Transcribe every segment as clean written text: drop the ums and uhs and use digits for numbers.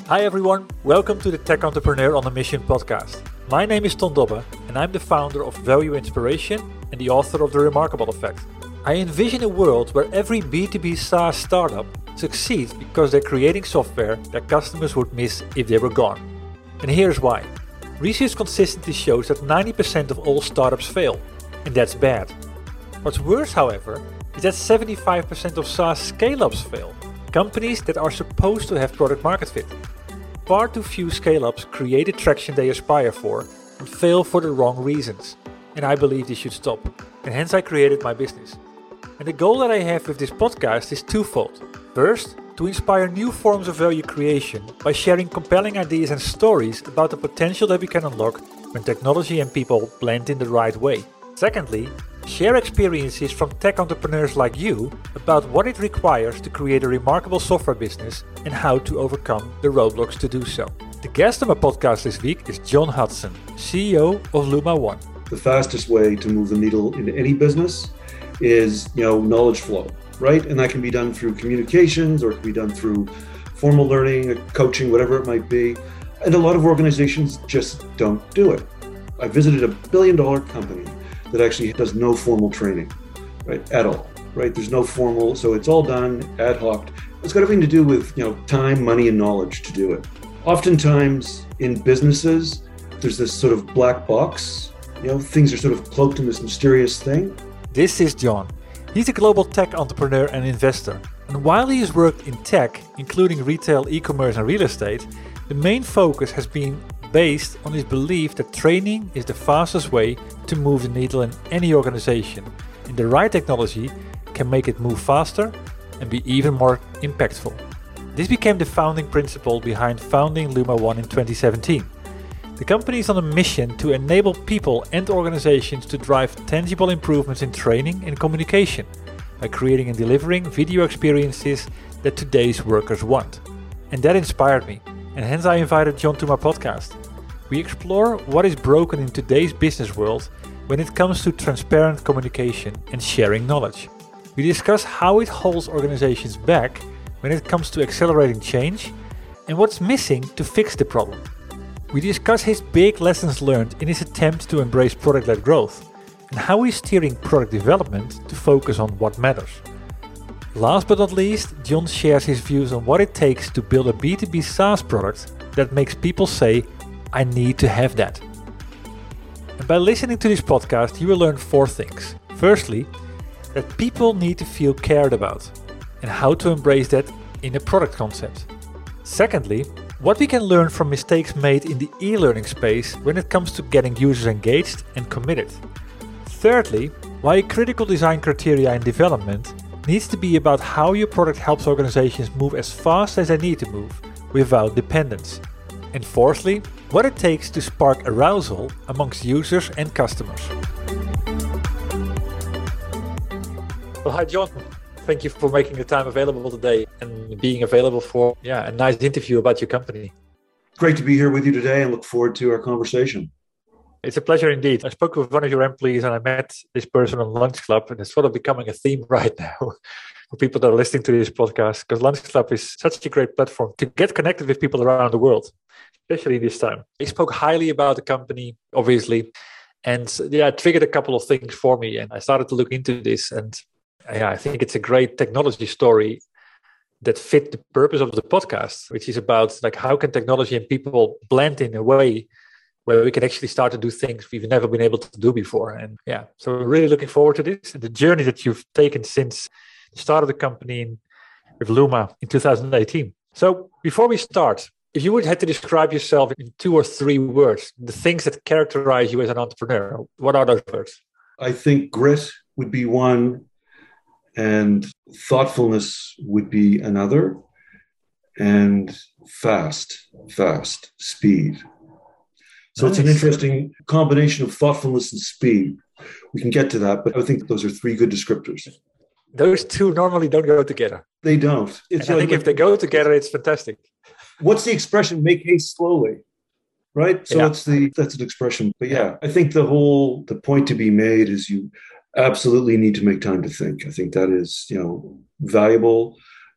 Hi everyone, welcome to the Tech Entrepreneur on a Mission podcast. My name is Ton Dobbe and I'm the founder of Value Inspiration and the author of The Remarkable Effect. I envision a world where every B2B SaaS startup succeeds because they're creating software that customers would miss if they were gone. And here's why. Research consistently shows that 90% of all startups fail, and that's bad. What's worse, however, is that 75% of SaaS scale-ups fail, companies that are supposed to have product market fit. Far too few scale-ups create the traction they aspire for and fail for the wrong reasons. And I believe this should stop. And hence I created my business. And the goal that I have with this podcast is twofold. First, to inspire new forms of value creation by sharing compelling ideas and stories about the potential that we can unlock when technology and people blend in the right way. Secondly, share experiences from tech entrepreneurs like you about what it requires to create a remarkable software business and how to overcome the roadblocks to do so. The guest on my podcast this week is John Hudson, CEO of Luma One. The fastest way to move the needle in any business is, knowledge flow, right? And that can be done through communications or it can be done through formal learning, coaching, whatever it might be. And a lot of organizations just don't do it. I visited $1 billion company that actually does no formal training, right, at all, right? There's no formal, so it's all done ad hoc. It's got everything to do with, time, money, and knowledge to do it. Oftentimes in businesses, there's this sort of black box, things are sort of cloaked in this mysterious thing. This is John. He's a global tech entrepreneur and investor. And while he has worked in tech, including retail, e-commerce, and real estate, the main focus has been based on his belief that training is the fastest way to move the needle in any organization, and the right technology can make it move faster and be even more impactful. This became the founding principle behind founding Luma One in 2017. The company is on a mission to enable people and organizations to drive tangible improvements in training and communication by creating and delivering video experiences that today's workers want. And that inspired me, and hence I invited John to my podcast. We explore what is broken in today's business world when it comes to transparent communication and sharing knowledge. We discuss how it holds organizations back when it comes to accelerating change and what's missing to fix the problem. We discuss his big lessons learned in his attempt to embrace product-led growth and how he's steering product development to focus on what matters. Last but not least, John shares his views on what it takes to build a B2B SaaS product that makes people say, I need to have that. And by listening to this podcast, you will learn 4 things. Firstly, that people need to feel cared about and how to embrace that in a product concept. Secondly, what we can learn from mistakes made in the e-learning space when it comes to getting users engaged and committed. Thirdly, why a critical design criteria in development needs to be about how your product helps organizations move as fast as they need to move without dependence. And fourthly, what it takes to spark arousal amongst users and customers. Well, hi John. Thank you for making the time available today and being available for a nice interview about your company. Great to be here with you today and look forward to our conversation. It's a pleasure indeed. I spoke with one of your employees and I met this person on Lunch Club, and it's sort of becoming a theme right now for people that are listening to this podcast, because Lunch Club is such a great platform to get connected with people around the world, especially this time. He spoke highly about the company, obviously, and it triggered a couple of things for me, and I started to look into this, and I think it's a great technology story that fit the purpose of the podcast, which is about how can technology and people blend in a way where we can actually start to do things we've never been able to do before. And so we're really looking forward to this, and the journey that you've taken since the start of the company with Luma in 2018. So before we start, if you would have to describe yourself in 2 or 3 words, the things that characterize you as an entrepreneur, what are those words? I think grit would be one, and thoughtfulness would be another, and fast, speed. So Nice. It's an interesting combination of thoughtfulness and speed. We can get to that, but I think those are 3 good descriptors. Those 2 normally don't go together. They don't. I think if they go together, it's fantastic. What's the expression? Make haste slowly, right? So that's an expression. But I think the point to be made is you absolutely need to make time to think. I think that is, valuable.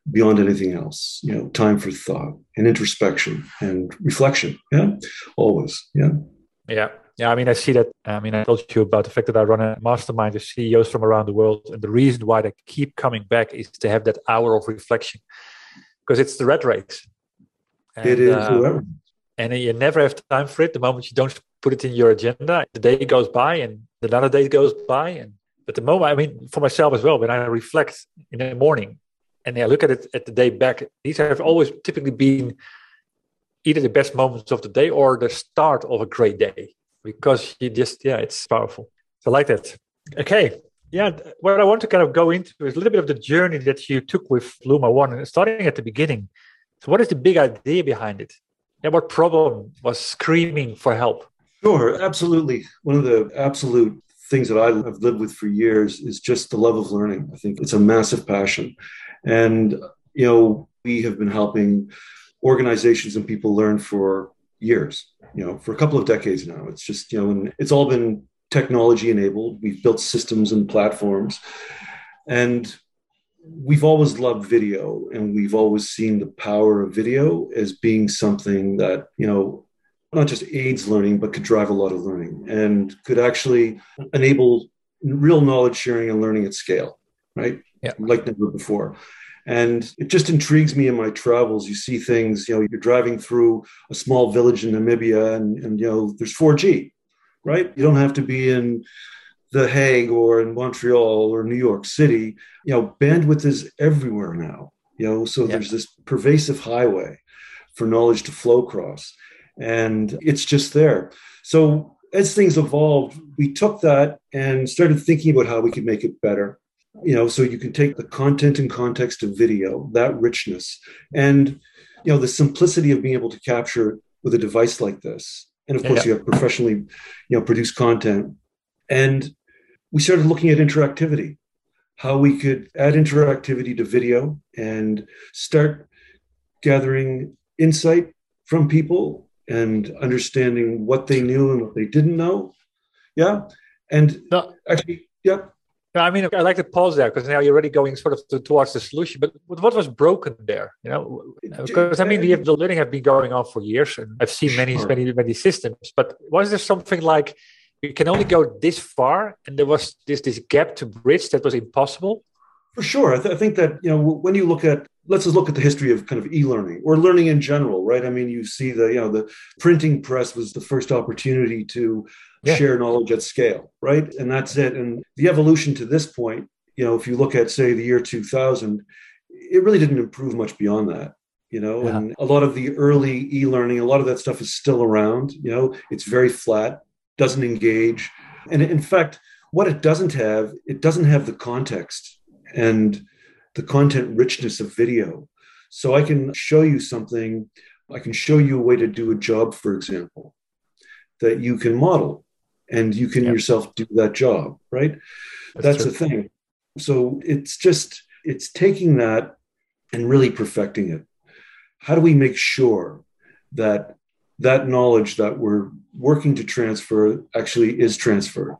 beyond anything else. Time for thought and introspection and reflection. Yeah, always. Yeah. Yeah. Yeah, I mean, I see that. I mean, I told you about the fact that I run a mastermind with CEOs from around the world. And the reason why they keep coming back is to have that hour of reflection because it's the rat race. It And, is. and you never have time for it. The moment you don't put it in your agenda, the day goes by and another day goes by. But the moment, I mean, for myself as well, when I reflect in the morning and I look at it at the day back, these have always typically been either the best moments of the day or the start of a great day because it's powerful. So I like that. Okay. Yeah. What I want to kind of go into is a little bit of the journey that you took with Luma One, starting at the beginning. So what is the big idea behind it? And what problem was screaming for help? Sure, absolutely. One of the absolute things that I have lived with for years is just the love of learning. I think it's a massive passion. And, we have been helping organizations and people learn for years, for a couple of decades now. It's just, and it's all been technology enabled. We've built systems and platforms. And we've always loved video, and we've always seen the power of video as being something that, not just aids learning, but could drive a lot of learning and could actually enable real knowledge sharing and learning at scale, right? Yeah. Like never before. And it just intrigues me in my travels. You see things, you're driving through a small village in Namibia and there's 4G, right? You don't have to be in The Hague or in Montreal or New York City. Bandwidth is everywhere now, so there's this pervasive highway for knowledge to flow across. And it's just there. So as things evolved, we took that and started thinking about how we could make it better. So you can take the content and context of video, that richness, and, the simplicity of being able to capture it with a device like this. And of course, you have professionally, produced content. And we started looking at interactivity, how we could add interactivity to video and start gathering insight from people and understanding what they knew and what they didn't know. Yeah. And actually, yeah. I mean, I like to pause there because now you're already going sort of towards the solution. But what was broken there? Because I mean, the learning have been going on for years, and I've seen many systems. But was there something like you can only go this far, and there was this gap to bridge that was impossible? For sure, I think that when you look at, let's just look at the history of kind of e-learning or learning in general, right? I mean, you see the printing press was the first opportunity to share knowledge at scale, right? And that's it. And the evolution to this point, if you look at, say, the year 2000, it really didn't improve much beyond that, and a lot of the early e-learning, a lot of that stuff is still around, it's very flat, doesn't engage. And in fact, what it doesn't have the context and the content richness of video. So I can show you something, I can show you a way to do a job, for example, that you can model and you can yourself do that job, right? That's the thing. So it's taking that and really perfecting it. How do we make sure that knowledge that we're working to transfer actually is transferred?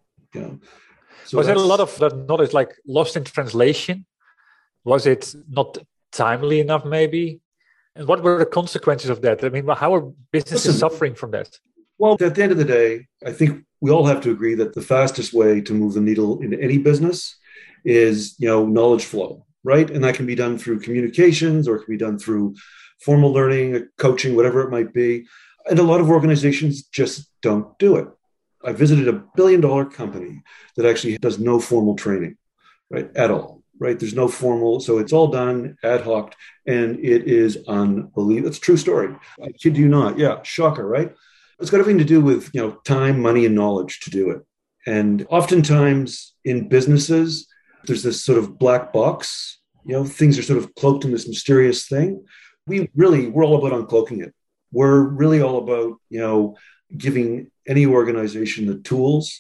So was there a lot of that knowledge like lost in translation? Was it not timely enough, maybe? And what were the consequences of that? I mean, how are businesses suffering from that? Well, at the end of the day, I think we all have to agree that the fastest way to move the needle in any business is, knowledge flow, right? And that can be done through communications or it can be done through formal learning, coaching, whatever it might be. And a lot of organizations just don't do it. I visited $1 billion company that actually does no formal training, right, at all. Right. There's no formal. So it's all done ad hoc and it is unbelievable. It's a true story. I kid you not. Yeah. Shocker. Right. It's got everything to do with, time, money, and knowledge to do it. And oftentimes in businesses, there's this sort of black box, things are sort of cloaked in this mysterious thing. We're all about uncloaking it. We're really all about, giving any organization the tools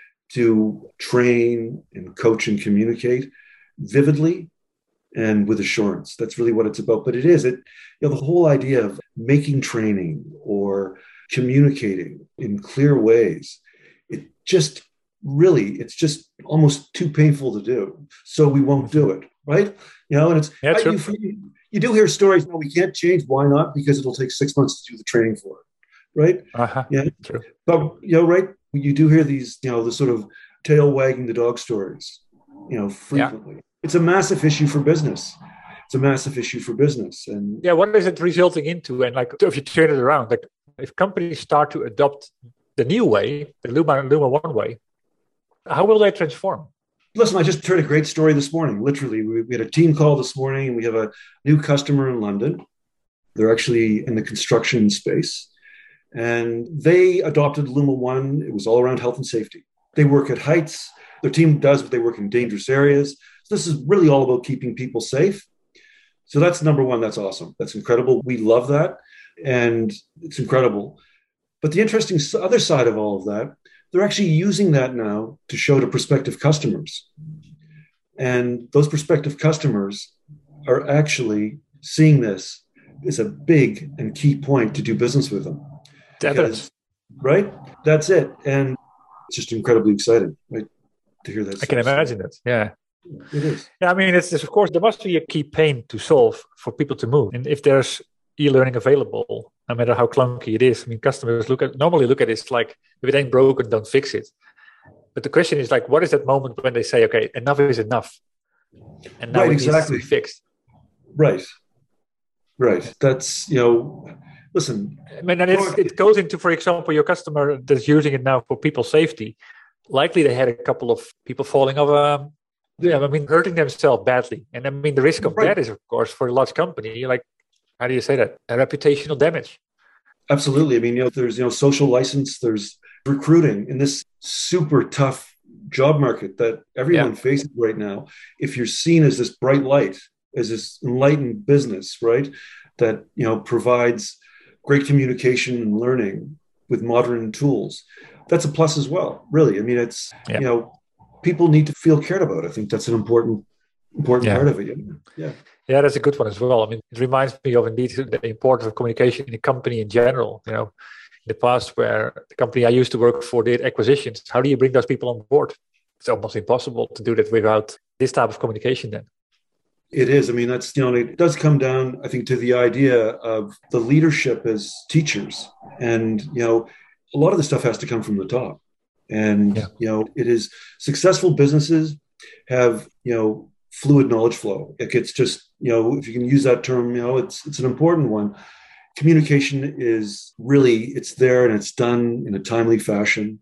to train and coach and communicate vividly and with assurance. That's really what it's about. But the whole idea of making training or communicating in clear ways, it's just almost too painful to do. So we won't do it. right? And it's true. you do hear stories. No, we can't change. Why not? Because it'll take 6 months to do the training for it, right? Yeah, true. but right, you do hear these, the sort of tail wagging the dog stories, frequently. It's a massive issue for business. It's a massive issue for business, and what is it resulting into? And like, if you turn it around, like if companies start to adopt the new way, the Luma One way, how will they transform? Listen, I just heard a great story this morning. Literally, we had a team call this morning, and we have a new customer in London. They're actually in the construction space, and they adopted Luma One. It was all around health and safety. They work at heights. Their team does, but they work in dangerous areas. So this is really all about keeping people safe. So that's number one. That's awesome. That's incredible. We love that, and it's incredible. But the interesting other side of all of that, they're actually using that now to show to prospective customers. And those prospective customers are actually seeing this as a big and key point to do business with them. Evidence. Right? That's it. And it's just incredibly exciting, right? To hear that. I can imagine it. Yeah. It is. Yeah, I mean, it's of course, there must be a key pain to solve for people to move. And if there's e-learning available, no matter how clunky it is, I mean, customers normally look at it like, if it ain't broken, don't fix it. But the question is like, what is that moment when they say, okay, enough is enough, and now it needs to be fixed? Right. That's, listen. I mean, and it goes into, for example, your customer that's using it now for people's safety. Likely they had a couple of people falling off, hurting themselves badly. And I mean, the risk of that is, of course, for a large company, like, how do you say that? A reputational damage. Absolutely. I mean, there's, social license, there's recruiting in this super tough job market that everyone faces right now. If you're seen as this bright light, as this enlightened business, right, that, provides great communication and learning with modern tools, that's a plus as well, really. I mean, it's, people need to feel cared about. I think that's an important part of it. Yeah. Yeah, that's a good one as well. I mean, it reminds me of indeed the importance of communication in a company in general. In the past, where the company I used to work for did acquisitions, how do you bring those people on board? It's almost impossible to do that without this type of communication then. It is. I mean, that's, it does come down, I think, to the idea of the leadership as teachers. And, a lot of the stuff has to come from the top. And, it is successful businesses have, fluid knowledge flow. It's just, if you can use that term, it's an important one. Communication is really, it's there and it's done in a timely fashion.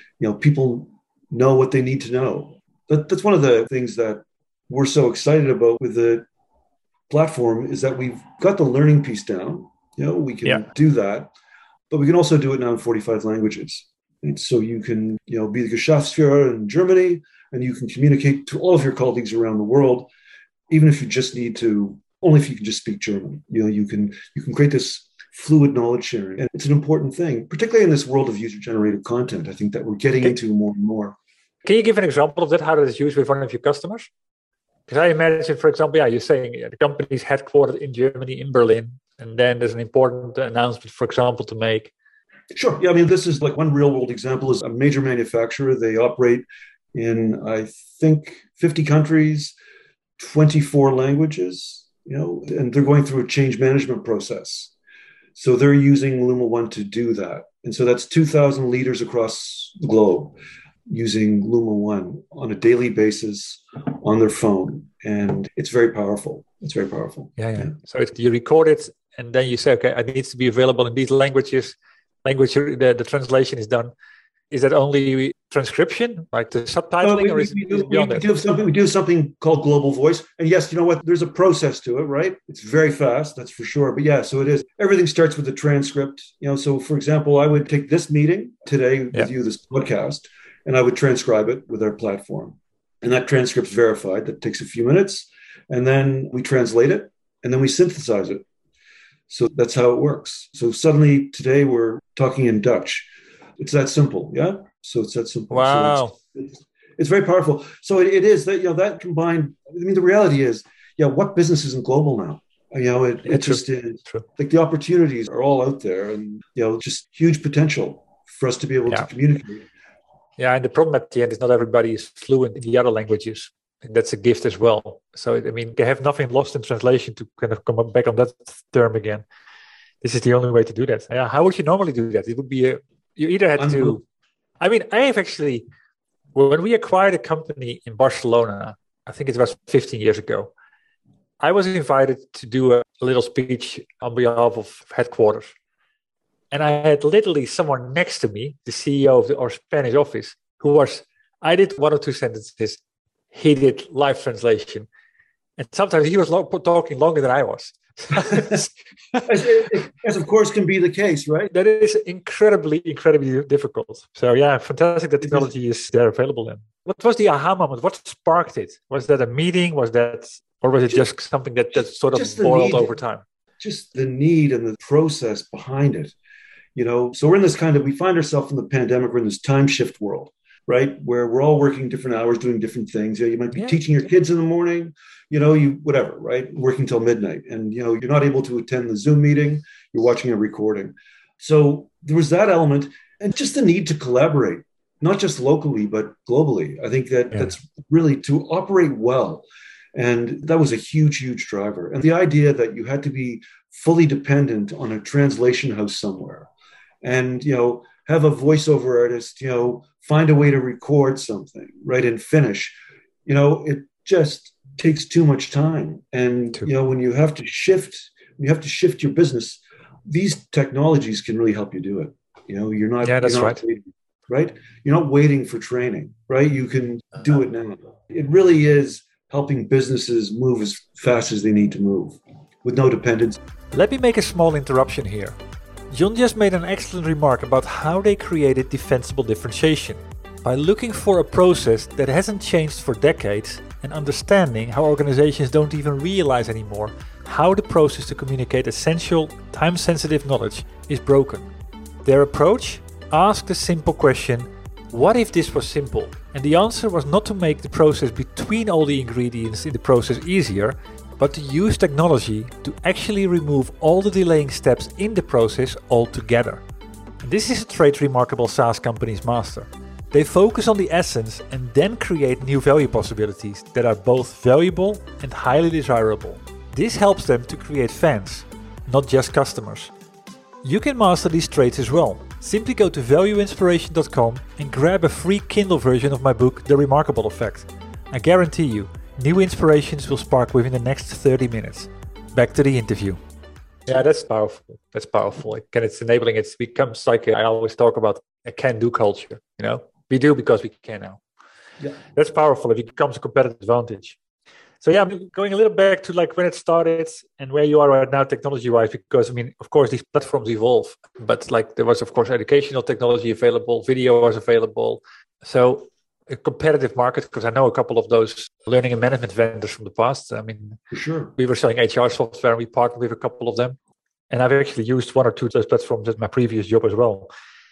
People know what they need to know. That's one of the things that we're so excited about with the platform, is that we've got the learning piece down. We can do that, but we can also do it now in 45 languages. And so you can, be the Geschäftsführer in Germany, and you can communicate to all of your colleagues around the world, even if you just need to, only if you can just speak German. You can create this fluid knowledge sharing. And it's an important thing, particularly in this world of user-generated content, I think, that we're getting into more and more. Can you give an example of that, how that is used with one of your customers? Because I imagine, for example, you're saying the company is headquartered in Germany, in Berlin, and then there's an important announcement, for example, to make. Sure. Yeah, I mean, this is like one real world example is a major manufacturer. They operate in, I think, 50 countries, 24 languages, and they're going through a change management process. So they're using Luma One to do that. And so that's 2,000 leaders across the globe using Luma One on a daily basis on their phone. And it's very powerful. It's very powerful. Yeah. So you record it and then you say, okay, it needs to be available in these languages. The translation is done. Is that only transcription, like the subtitling, or is it beyond that? We do something called Global Voice. And yes, you know what? There's a process to it, right? It's very fast, that's for sure. But yeah, so it is. Everything starts with the transcript. So for example, I would take this meeting today with you, this podcast, and I would transcribe it with our platform. And that transcript's verified. That takes a few minutes. And then we translate it, and then we synthesize it. So that's how it works. So suddenly today we're talking in Dutch. It's that simple, yeah? So it's that simple. Wow. So it's very powerful. So it is that, that combined, I mean, the reality is, what business isn't global now? It just is. True. Like the opportunities are all out there, and, just huge potential for us to be able to communicate. Yeah, and the problem at the end is not everybody is fluent in the other languages. that's a gift as well. So, I mean, they have nothing lost in translation to kind of come back on that term again. This is the only way to do that. Yeah, how would you normally do that? It would be you either had to. I mean, I have actually, when we acquired a company in Barcelona, I think it was 15 years ago, I was invited to do a little speech on behalf of headquarters. And I had literally someone next to me, the CEO of our Spanish office, I did one or two sentences. He did live translation. And sometimes he was talking longer than I was. as of course can be the case, right? That is incredibly difficult. So yeah, fantastic that technology is there available then. What was the aha moment? What sparked it? Was that a meeting? Or was it just something that sort of boiled over time? Just the need and the process behind it. So we're in this we find ourselves in the pandemic, we're in this time shift world, right? Where we're all working different hours, doing different things. You might be teaching your kids in the morning, whatever, right? Working till midnight. And, you're not able to attend the Zoom meeting, you're watching a recording. So there was that element and just the need to collaborate, not just locally, but globally. I think that's really to operate well. And that was a huge, huge driver. And the idea that you had to be fully dependent on a translation house somewhere and, have a voiceover artist, find a way to record something, right, and finish, it just takes too much time. And, when you have to shift your business, these technologies can really help you do it. You're not, that's you're not right. waiting, right? You're not waiting for training, right? You can do it now. It really is helping businesses move as fast as they need to move with no dependence. Let me make a small interruption here. John just made an excellent remark about how they created defensible differentiation by looking for a process that hasn't changed for decades and understanding how organizations don't even realize anymore how the process to communicate essential, time-sensitive knowledge is broken. Their approach asked a simple question: what if this was simple? And the answer was not to make the process between all the ingredients in the process easier, but to use technology to actually remove all the delaying steps in the process altogether. And this is a trait remarkable SaaS companies master. They focus on the essence and then create new value possibilities that are both valuable and highly desirable. This helps them to create fans, not just customers. You can master these traits as well. Simply go to valueinspiration.com and grab a free Kindle version of my book, The Remarkable Effect. I guarantee you, new inspirations will spark within the next 30 minutes. Back to the interview. Yeah, that's powerful. That's powerful. It's enabling. It becomes like I always talk about a can-do culture. We do because we can now. Yeah, that's powerful. It becomes a competitive advantage. So yeah, I'm going a little back to when it started and where you are right now technology-wise, because of course these platforms evolve, but there was of course educational technology available, video was available. So a competitive market, because I know a couple of those learning and management vendors from the past. For sure. We were selling HR software and we partnered with a couple of them. And I've actually used one or two of those platforms at my previous job as well.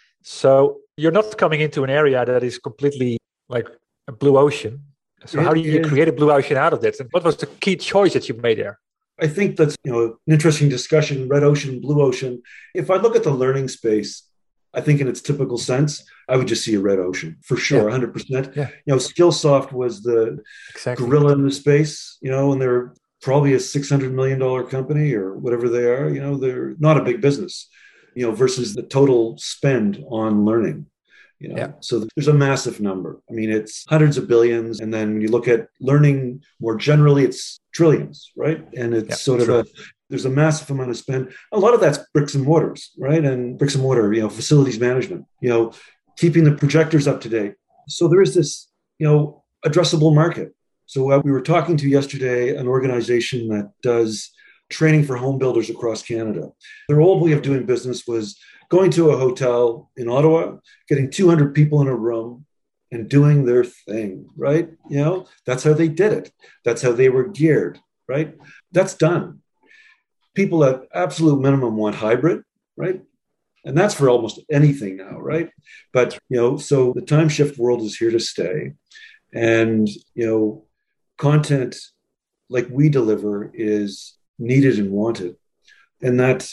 So you're not coming into an area that is completely like a blue ocean. So how do you create a blue ocean out of this? And what was the key choice that you made there? I think that's an interesting discussion, red ocean, blue ocean. If I look at the learning space, I think in its typical sense, I would just see a red ocean for sure, 100%. Yeah. Skillsoft was the gorilla in the space, and they're probably a $600 million company or whatever they are. They're not a big business, versus the total spend on learning. So there's a massive number. It's hundreds of billions. And then when you look at learning more generally, it's trillions, right? And it's there's a massive amount of spend. A lot of that's bricks and mortars, right? And bricks and mortar, facilities management, keeping the projectors up to date. So there is this, addressable market. So we were talking to yesterday an organization that does training for home builders across Canada. Their old way of doing business was going to a hotel in Ottawa, getting 200 people in a room and doing their thing, right? That's how they did it. That's how they were geared, right? That's done. People at absolute minimum want hybrid, right? And that's for almost anything now, right? But, so the time shift world is here to stay. And, content like we deliver is needed and wanted. And that,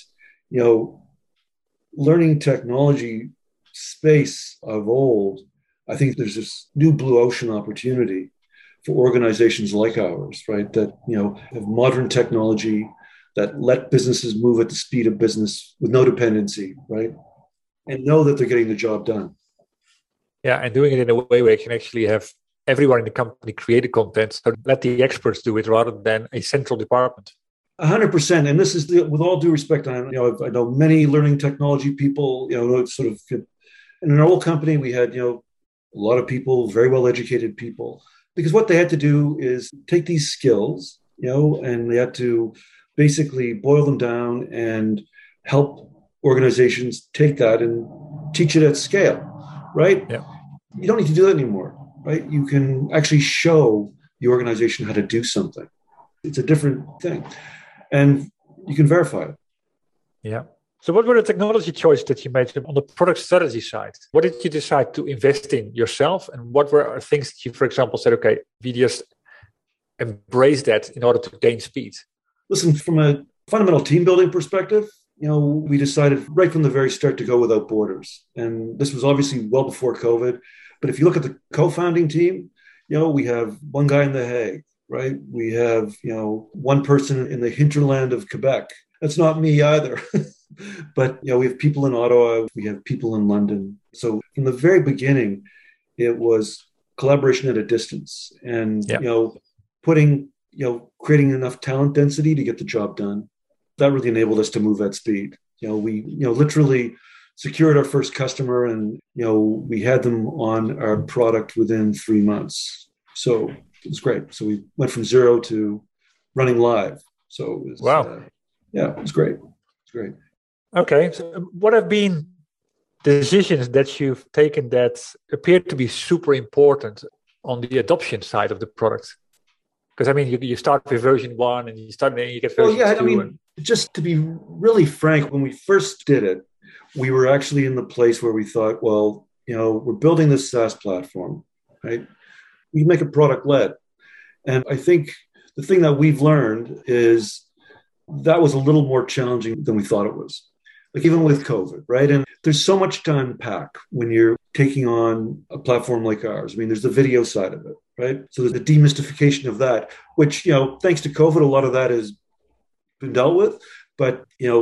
learning technology space of old, I think there's this new blue ocean opportunity for organizations like ours, right? That, have modern technology that let businesses move at the speed of business with no dependency, right? And know that they're getting the job done. Yeah, and doing it in a way where you can actually have everyone in the company create the content, so let the experts do it rather than a central department. 100%. And this is with all due respect. I know many learning technology people. Sort of. In an old company, we had a lot of people, very well educated people, because what they had to do is take these skills, and they had to basically boil them down and help organizations take that and teach it at scale, right? Yeah. You don't need to do that anymore, right? You can actually show the organization how to do something. It's a different thing. And you can verify it. Yeah. So what were the technology choices that you made on the product strategy side? What did you decide to invest in yourself? And what were things that you, for example, said, okay, we just embrace that in order to gain speed? Listen, from a fundamental team building perspective, we decided right from the very start to go without borders. And this was obviously well before COVID. But if you look at the co-founding team, we have one guy in The Hague, right? We have, one person in the hinterland of Quebec. That's not me either. But, we have people in Ottawa. We have people in London. So from the very beginning, it was collaboration at a distance and, putting, creating enough talent density to get the job done. That really enabled us to move at speed. We literally secured our first customer and, we had them on our product within 3 months. So it was great. So we went from 0 to running live. So it was, wow. It was great. It's great. Okay. So what have been decisions that you've taken that appear to be super important on the adoption side of the product? Because you start with version 1 and you get version 2. Just to be really frank, when we first did it, we were actually in the place where we thought, well, we're building this SaaS platform, right? We make a product led. And I think the thing that we've learned is that was a little more challenging than we thought it was. Like even with COVID, right? And there's so much to unpack when you're taking on a platform like ours. There's the video side of it, right? So there's the demystification of that, which, thanks to COVID, a lot of that has been dealt with. But,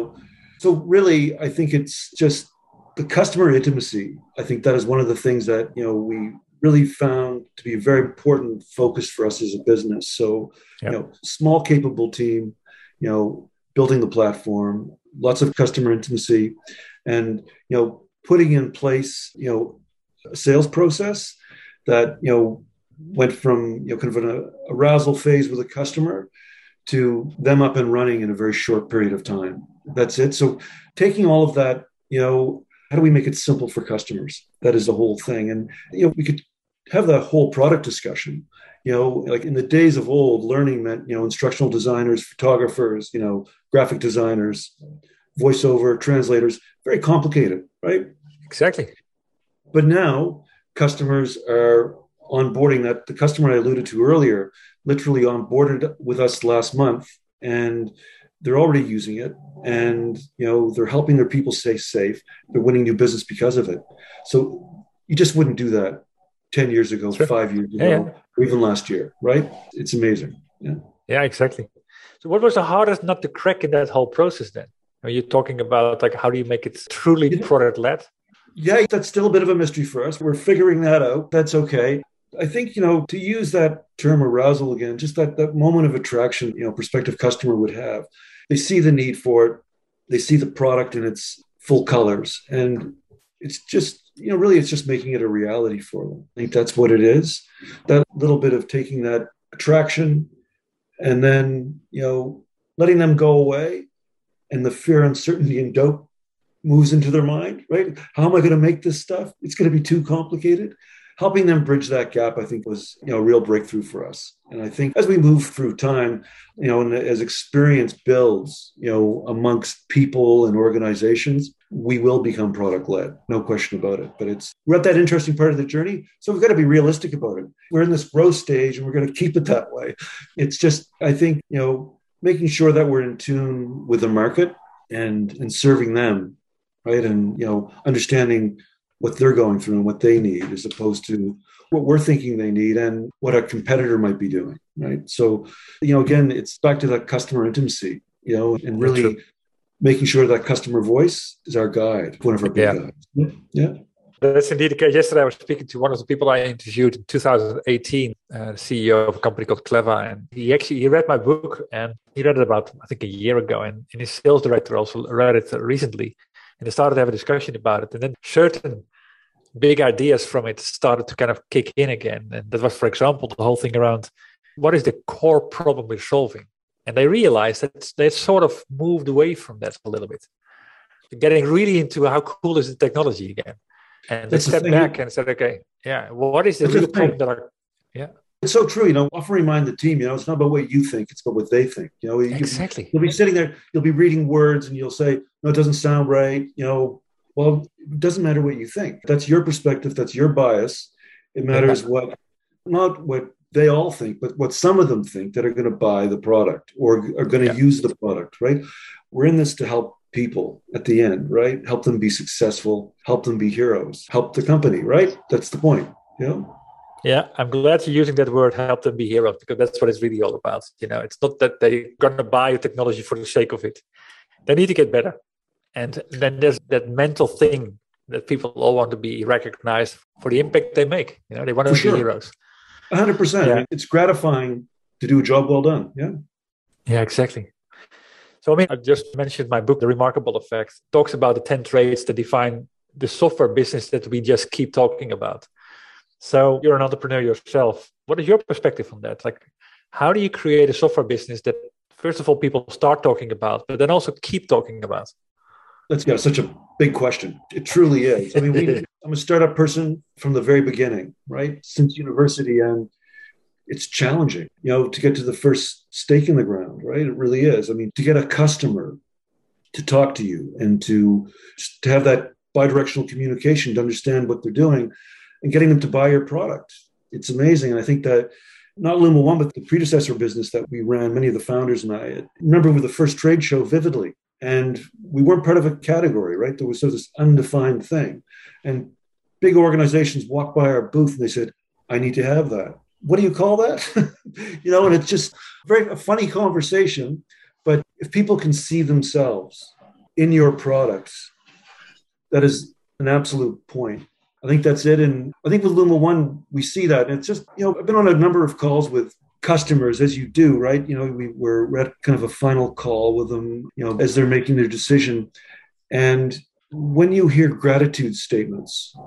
so really, I think it's just the customer intimacy. I think that is one of the things that, we really found to be a very important focus for us as a business. So, small, capable team, building the platform, lots of customer intimacy, and, putting in place, a sales process that, went from, kind of an arousal phase with a customer to them up and running in a very short period of time. That's it. So taking all of that, how do we make it simple for customers? That is the whole thing. And, we could have that whole product discussion, like in the days of old, learning meant, instructional designers, photographers, graphic designers, voiceover, translators, very complicated, right? Exactly. But now customers are onboarding that. The customer I alluded to earlier literally onboarded with us last month, and they're already using it, and they're helping their people stay safe. They're winning new business because of it. So you just wouldn't do that 10 years ago, sure. 5 years ago, or even last year, right? It's amazing. Yeah, exactly. So what was the hardest nut to crack in that whole process then? Are you talking about how do you make it truly product-led? Yeah, that's still a bit of a mystery for us. We're figuring that out. That's okay. I think, to use that term arousal again, just that moment of attraction, prospective customer would have. They see the need for it. They see the product in its full colors. And it's just, really, it's just making it a reality for them. I think that's what it is. That little bit of taking that attraction and then, letting them go away, and the fear, uncertainty, and doubt moves into their mind, right? How am I going to make this stuff? It's going to be too complicated. Helping them bridge that gap, I think, was a real breakthrough for us. And I think as we move through time, and as experience builds, amongst people and organizations, we will become product-led, no question about it. But we're at that interesting part of the journey, so we've got to be realistic about it. We're in this growth stage, and we're going to keep it that way. It's just, I think, making sure that we're in tune with the market and serving them, right? And, understanding what they're going through and what they need, as opposed to what we're thinking they need and what a competitor might be doing, right? So, again, it's back to that customer intimacy, and really making sure that customer voice is our guide, one of our big guides. Yeah. That's indeed the case. Yesterday, I was speaking to one of the people I interviewed in 2018, the CEO of a company called Cleva, and he read my book, and he read it about, I think, a year ago, and his sales director also read it recently, and they started to have a discussion about it, and then certain big ideas from it started to kind of kick in again, and that was, for example, the whole thing around what is the core problem we're solving, and they realized that they sort of moved away from that a little bit, getting really into how cool is the technology again. And they stepped back and said, okay, what is the real problem that It's so true. Often remind the team, it's not about what you think, it's about what they think. Exactly. You'll be sitting there, you'll be reading words and you'll say, no, it doesn't sound right. Well, it doesn't matter what you think. That's your perspective. That's your bias. It matters not what they all think, but what some of them think that are going to buy the product or are going to use the product, right? We're in this to help people at the end, right? Help them be successful, help them be heroes, help the company, right? That's the point, Yeah, I'm glad you're using that word, help them be heroes, because that's what it's really all about. It's not that they're going to buy technology for the sake of it. They need to get better. And then there's that mental thing that people all want to be recognized for the impact they make. They want to be heroes. 100%. Yeah. It's gratifying to do a job well done. Yeah. Yeah, exactly. So, I just mentioned my book, The Remarkable Effect, talks about the 10 traits that define the software business that we just keep talking about. So you're an entrepreneur yourself. What is your perspective on that? Like, how do you create a software business that, first of all, people start talking about, but then also keep talking about? That's such a big question. It truly is. I'm a startup person from the very beginning, right? Since university, and it's challenging, to get to the first stake in the ground, right? It really is. To get a customer to talk to you and to have that bidirectional communication, to understand what they're doing and getting them to buy your product. It's amazing. And I think that not Luma One, but the predecessor business that we ran, many of the founders and I remember with the first trade show vividly. And we weren't part of a category, right? There was sort of this undefined thing. And big organizations walked by our booth and they said, I need to have that. What do you call that? And it's just a funny conversation. But if people can see themselves in your products, that is an absolute point. I think that's it. And I think with Luma One, we see that. And it's just, I've been on a number of calls with customers, as you do, right? We're at kind of a final call with them, as they're making their decision. And when you hear gratitude statements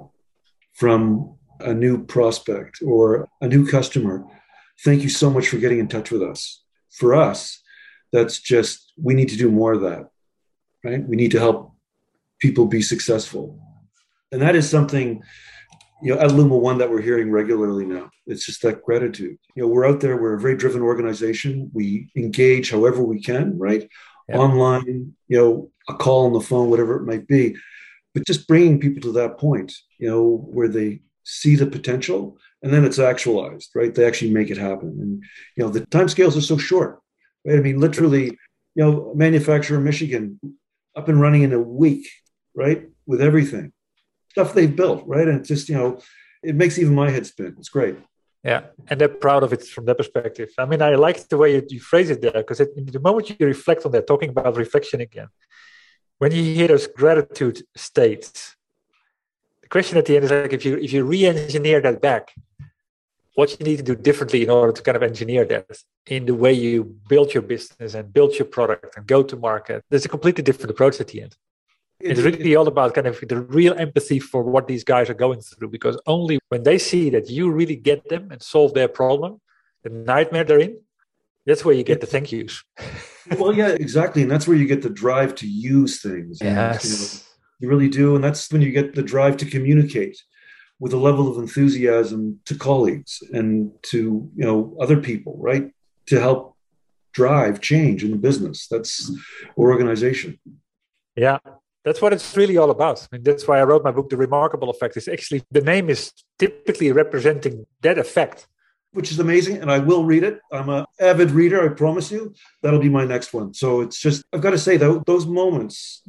from a new prospect or a new customer, thank you so much for getting in touch with us. For us, that's just, we need to do more of that, right? We need to help people be successful. And that is something, at Luma One that we're hearing regularly now. It's just that gratitude. We're out there, we're a very driven organization. We engage however we can, right? Yeah. Online, a call on the phone, whatever it might be. But just bringing people to that point, where they see the potential and then it's actualized, right? They actually make it happen. And, the timescales are so short, right? Literally, a manufacturer in Michigan up and running in a week, right? With everything. Stuff they've built, right? And it's just, it makes even my head spin. It's great. Yeah, and they're proud of it from that perspective. I like the way you phrase it there, because the moment you reflect on that, talking about reflection again, when you hear those gratitude states, the question at the end is like, if you re-engineer that back, what you need to do differently in order to kind of engineer that in the way you build your business and build your product and go to market, there's a completely different approach at the end. It's really all about kind of the real empathy for what these guys are going through, because only when they see that you really get them and solve their problem, the nightmare they're in, that's where you get the thank yous. Well, yeah, exactly. And that's where you get the drive to use things. Yes. And, you really do. And that's when you get the drive to communicate with a level of enthusiasm to colleagues and to, other people, right? To help drive change in the business. That's or organization. Yeah. That's what it's really all about. That's why I wrote my book, The Remarkable Effect. Is actually, the name is typically representing that effect. Which is amazing, and I will read it. I'm an avid reader, I promise you. That'll be my next one. So it's just, I've got to say, those moments,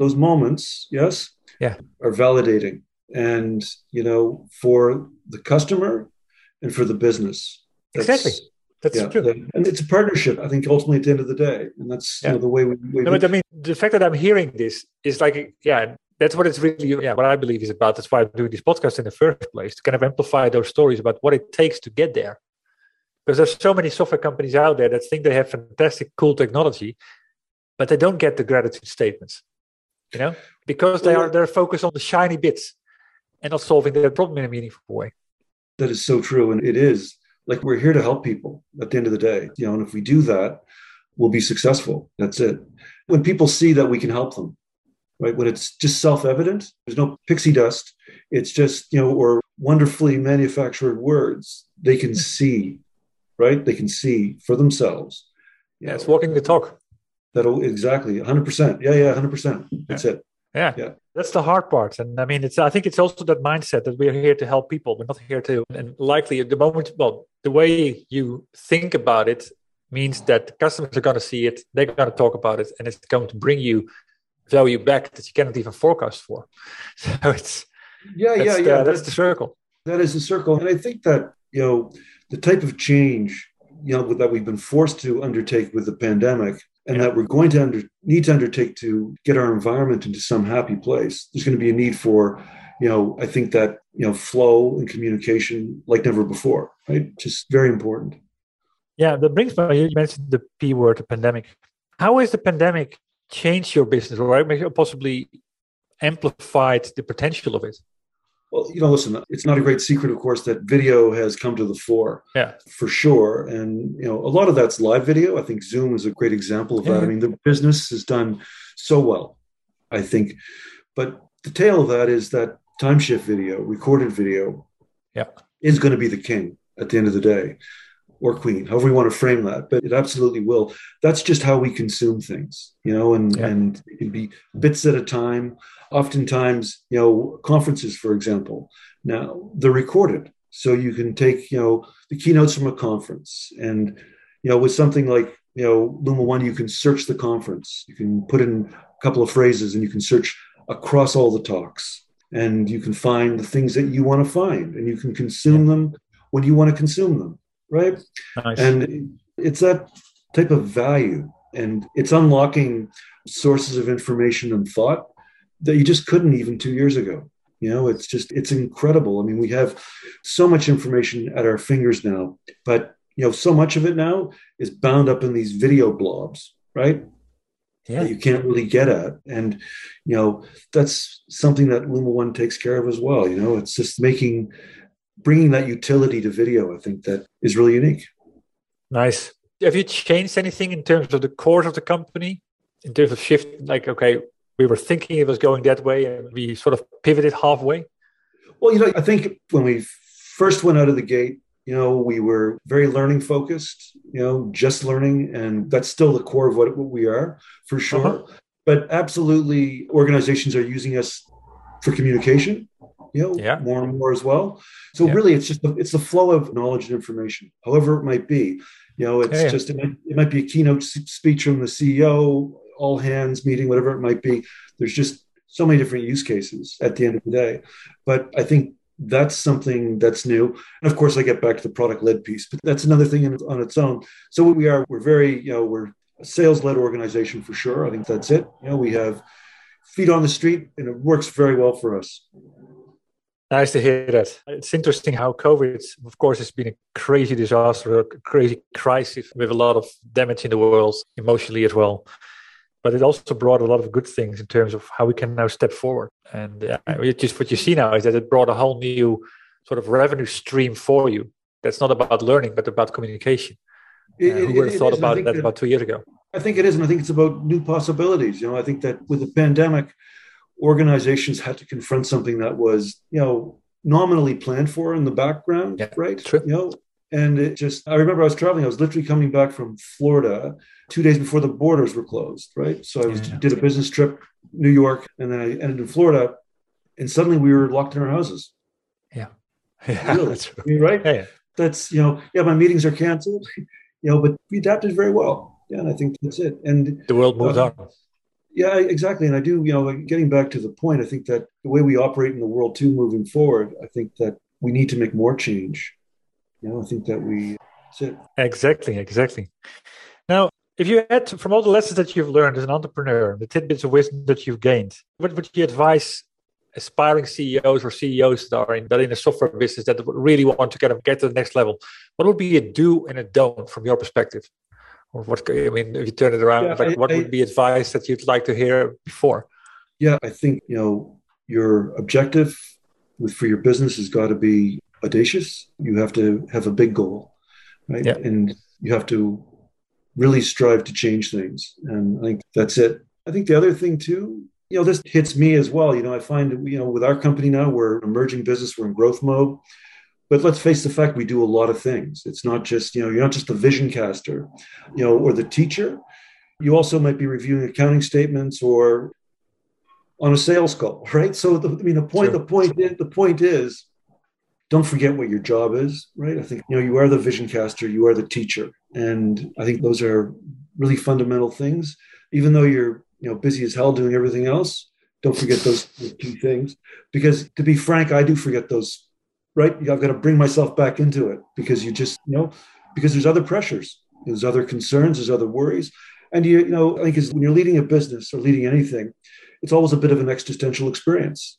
yes, are validating. And, for the customer, and for the business. Exactly. That's Yeah, true. and it's a partnership. I think ultimately at the end of the day, and that's the way we. No, but I mean, the fact that I'm hearing this is like, that's what it's really, what I believe is about. That's why I'm doing this podcast in the first place, to kind of amplify those stories about what it takes to get there. Because there's so many software companies out there that think they have fantastic, cool technology, but they don't get the gratitude statements, because they're focused on the shiny bits and not solving their problem in a meaningful way. That is so true, and it is. Like, we're here to help people at the end of the day, and if we do that, we'll be successful. That's it. When people see that we can help them, right? When it's just self-evident, there's no pixie dust. It's just, or wonderfully manufactured words. They can see, right? They can see for themselves. Yeah, it's walking the talk. That'll exactly 100%. Yeah, 100%. That's it. Yeah. That's the hard part. And I mean, I think it's also that mindset that we're here to help people. We're not here to, and likely at the moment, the way you think about it means that customers are going to see it, they're going to talk about it, and it's going to bring you value back that you cannot even forecast for. So it's, that's the circle. That is the circle. And I think that, the type of change, that we've been forced to undertake with the pandemic, and that we're going to need to undertake to get our environment into some happy place. There's going to be a need for, I think that, flow and communication like never before, right? Just very important. Yeah, that brings me, you mentioned the P word, the pandemic. How has the pandemic changed your business, or possibly amplified the potential of it? Well, listen, it's not a great secret, of course, that video has come to the fore, for sure. And, a lot of that's live video. I think Zoom is a great example of that. I mean, the business has done so well, I think. But the tail of that is that time shift video, recorded video, is going to be the king at the end of the day, or queen, however you want to frame that. But it absolutely will. That's just how we consume things, and it can be bits at a time. Oftentimes, conferences, for example, now they're recorded. So you can take, the keynotes from a conference, and, with something like, Luma One, you can search the conference. You can put in a couple of phrases and you can search across all the talks, and you can find the things that you want to find, and you can consume them when you want to consume them. Right. Nice. And it's that type of value, and it's unlocking sources of information and thought that you just couldn't even 2 years ago. It's incredible. I mean, we have so much information at our fingers now, but, so much of it now is bound up in these video blobs, right? Yeah. That you can't really get at. And, that's something that Luma One takes care of as well. It's just bringing that utility to video, I think that is really unique. Nice. Have you changed anything in terms of the core of the company, in terms of shift? Like, okay, we were thinking it was going that way and we sort of pivoted halfway? Well, I think when we first went out of the gate, we were very learning focused, just learning. And that's still the core of what we are, for sure. But absolutely, organizations are using us for communication, more and more as well. So really, it's the flow of knowledge and information, however it might be. It might be a keynote speech from the CEO, all hands meeting, whatever it might be. There's just so many different use cases at the end of the day. But I think that's something that's new. And of course, I get back to the product-led piece, but that's another thing on its own. So what we're very, we're a sales-led organization for sure. I think that's it. We have feet on the street, and it works very well for us. Nice to hear that. It's interesting how COVID, of course, has been a crazy disaster, a crazy crisis with a lot of damage in the world, emotionally as well. But it also brought a lot of good things in terms of how we can now step forward. And just what you see now is that it brought a whole new sort of revenue stream for you. That's not about learning, but about communication. Who would have thought about that about 2 years ago? I think it is. And I think it's about new possibilities. I think that with the pandemic, organizations had to confront something that was, nominally planned for in the background, right? True. And I remember I was traveling. I was literally coming back from Florida 2 days before the borders were closed, right? So I did a business trip, New York, and then I ended in Florida, and suddenly we were locked in our houses. Yeah. Really? That's right. Right? Yeah. That's, my meetings are canceled, but we adapted very well. Yeah, and I think that's it. And the world moves on. Yeah, exactly. And I do, getting back to the point, I think that the way we operate in the world too, moving forward, I think that we need to make more change. I think that's it. Exactly. Now, if you had from all the lessons that you've learned as an entrepreneur, the tidbits of wisdom that you've gained, what would you advise aspiring CEOs or CEOs that are in a software business that really want to get to the next level? What would be a do and a don't from your perspective? Or if you turn it around, what would be advice that you'd like to hear before? Yeah, I think, your objective for your business has got to be audacious. You have to have a big goal, right? Yeah. And you have to really strive to change things. And I think that's it. I think the other thing too, this hits me as well. I find, with our company now, we're an emerging business, we're in growth mode. But let's face the fact, we do a lot of things. It's not just, you're not just the vision caster, or the teacher. You also might be reviewing accounting statements or on a sales call, right? So the point is, don't forget what your job is, right? I think, you are the vision caster, you are the teacher. And I think those are really fundamental things. Even though you're, busy as hell doing everything else, don't forget those key things. Because to be frank, I do forget those, right? I've got to bring myself back into it because you just, because there's other pressures, there's other concerns, there's other worries. And I think when you're leading a business or leading anything, it's always a bit of an existential experience.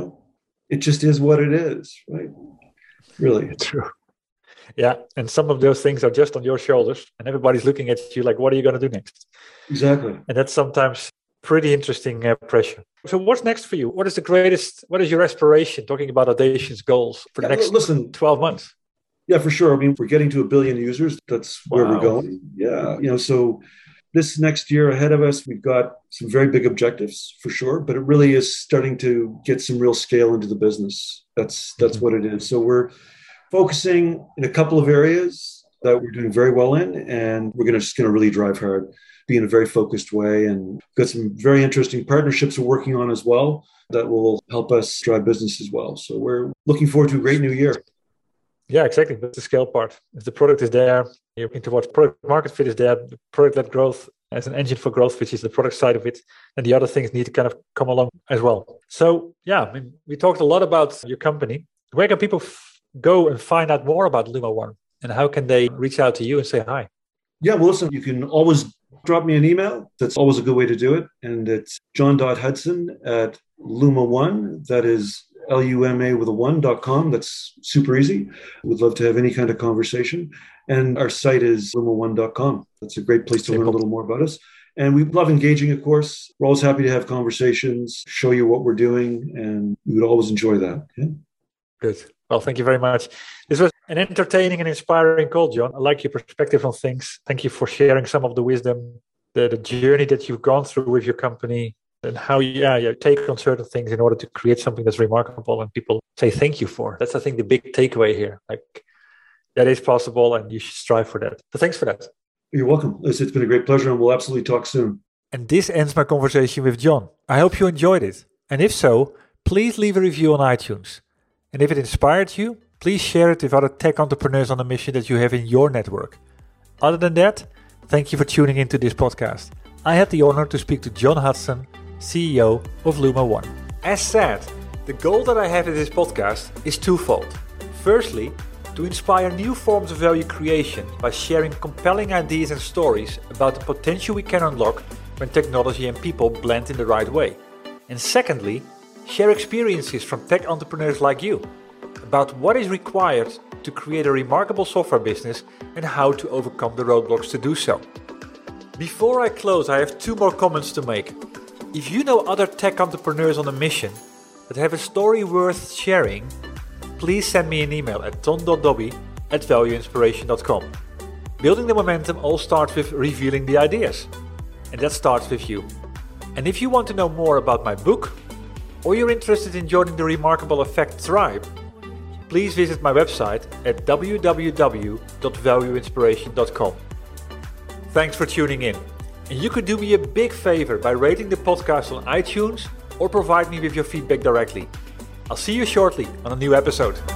It just is what it is, right? Really. True. Yeah. And some of those things are just on your shoulders and everybody's looking at you like, what are you going to do next? Exactly. And that's sometimes pretty interesting pressure. So what's next for you? What is your aspiration, talking about audacious goals for the next 12 months? Yeah, for sure. I mean, we're getting to 1 billion users. That's where we're going. Yeah. So this next year ahead of us, we've got some very big objectives for sure, but it really is starting to get some real scale into the business. That's what it is. So we're focusing in a couple of areas that we're doing very well in, and we're just going to really drive hard, be in a very focused way, and got some very interesting partnerships we're working on as well that will help us drive business as well. So we're looking forward to a great new year. Yeah, exactly. That's the scale part. If the product is there, you're into what product market fit is there, the product-led growth as an engine for growth, which is the product side of it, and the other things need to kind of come along as well. So yeah, we talked a lot about your company. Where can people go and find out more about Luma One, and how can they reach out to you and say hi? Yeah, well, listen, you can always drop me an email. That's always a good way to do it. And it's john.hudson@Luma1. That is LUMA1.com. That's super easy. We'd love to have any kind of conversation. And our site is Luma1.com. That's a great place to learn a little more about us. And we love engaging, of course. We're always happy to have conversations, show you what we're doing, and we would always enjoy that. Yeah. Good. Well, thank you very much. This was an entertaining and inspiring call, John. I like your perspective on things. Thank you for sharing some of the wisdom, the journey that you've gone through with your company, and how you take on certain things in order to create something that's remarkable and people say thank you for. That's, I think, the big takeaway here. Like, that is possible and you should strive for that. So thanks for that. You're welcome. It's been a great pleasure and we'll absolutely talk soon. And this ends my conversation with John. I hope you enjoyed it. And if so, please leave a review on iTunes. And if it inspired you, please share it with other tech entrepreneurs on a mission that you have in your network. Other than that, thank you for tuning into this podcast. I had the honor to speak to John Hudson, CEO of Luma One. As said, the goal that I have in this podcast is twofold. Firstly, to inspire new forms of value creation by sharing compelling ideas and stories about the potential we can unlock when technology and people blend in the right way. And secondly, share experiences from tech entrepreneurs like you about what is required to create a remarkable software business and how to overcome the roadblocks to do so. Before I close, I have 2 more comments to make. If you know other tech entrepreneurs on a mission that have a story worth sharing, please send me an email at ton.dobby@valueinspiration.com. Building the momentum all starts with revealing the ideas. And that starts with you. And if you want to know more about my book, or you're interested in joining the Remarkable Effect tribe, please visit my website at www.valueinspiration.com. Thanks for tuning in. And you could do me a big favor by rating the podcast on iTunes or provide me with your feedback directly. I'll see you shortly on a new episode.